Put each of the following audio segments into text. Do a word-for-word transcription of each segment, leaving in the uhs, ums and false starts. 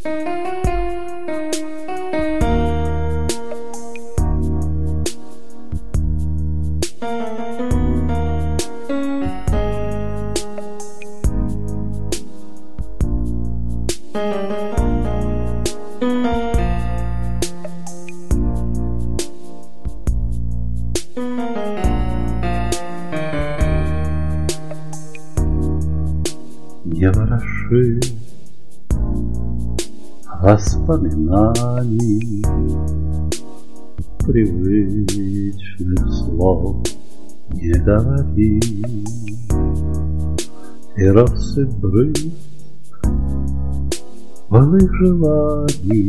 Не вороши воспоминаний, привычных слов не говори, и россыпь брызг былых желаний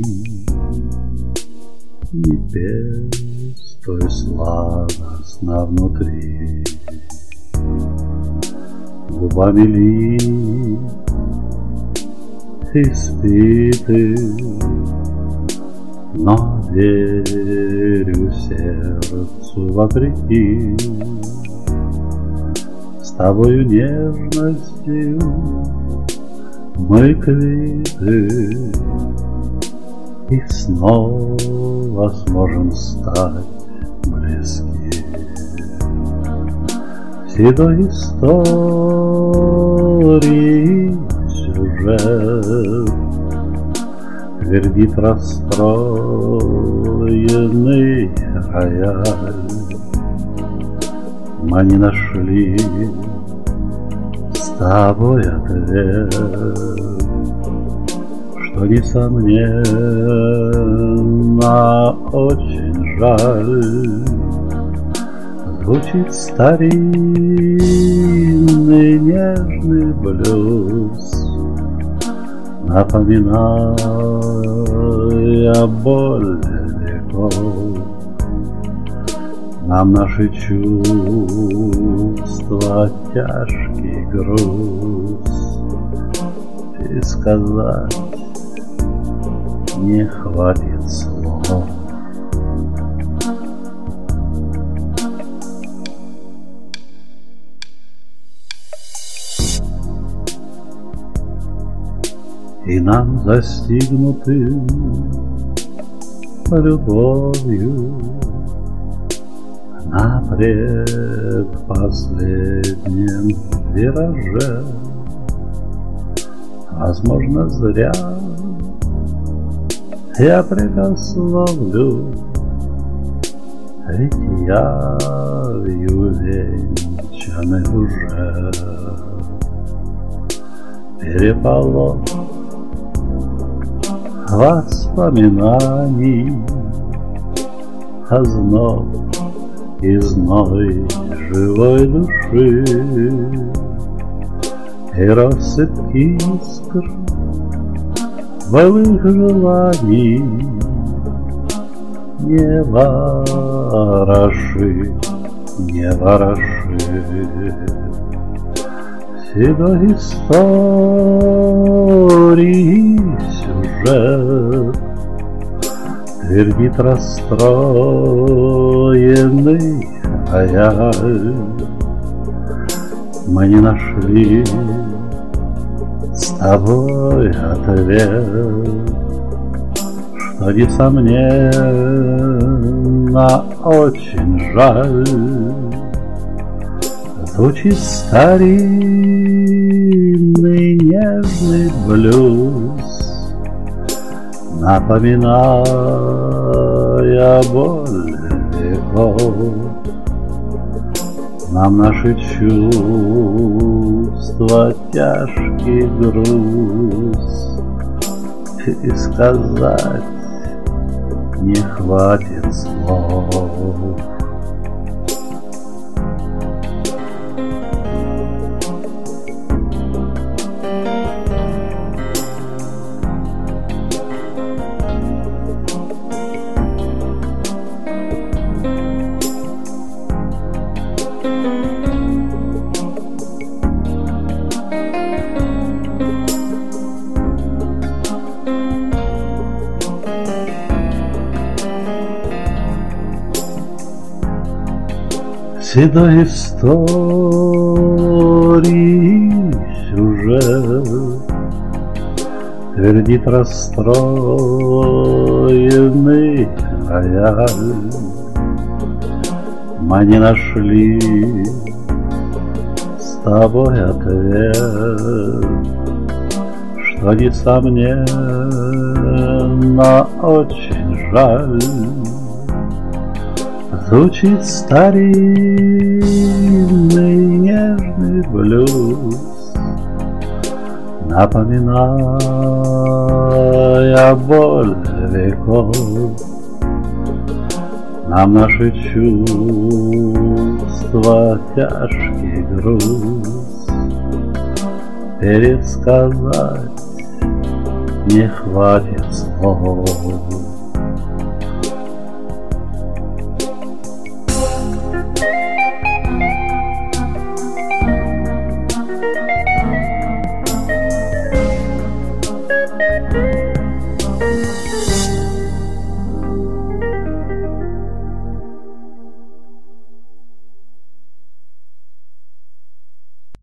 не пестой сладостно внутри. Губами лип испиты, но верю сердцу вопреки. С тобою нежностью мы квиты, и снова сможем стать близки. Седой истории сюжет твердит расстроенный рояль. Мы не нашли с тобой ответ, что, несомненно, очень жаль. Звучит старинный нежный блюз, напоминая боль веков. Нам наши чувства тяжкий груз, и сказать не хватит слов. И нам застигнутым любовью на предпоследнем вираже, возможно, зря я прикословлю, ведь явью венчаны уже. Переполох воспоминаний, озноб и зной живой души, и россыпь искр былых желаний не вороши, не вороши. Седой истории сюжет твердит расстроенный рояль. Мы не нашли с тобой ответ, что, несомненно, очень жаль. Звучит старинный нежный блюз, напоминая боль веков. Нам наши чувства тяжкий груз, и сказать не хватит слов. Седой истории сюжет Твердит расстроенный рояль. Мы не нашли с тобой ответ, что, несомненно, очень жаль. Звучит старинный нежный блюз, напоминая боль веков. Нам наши чувства тяжкий груз пересказать не хватит слов.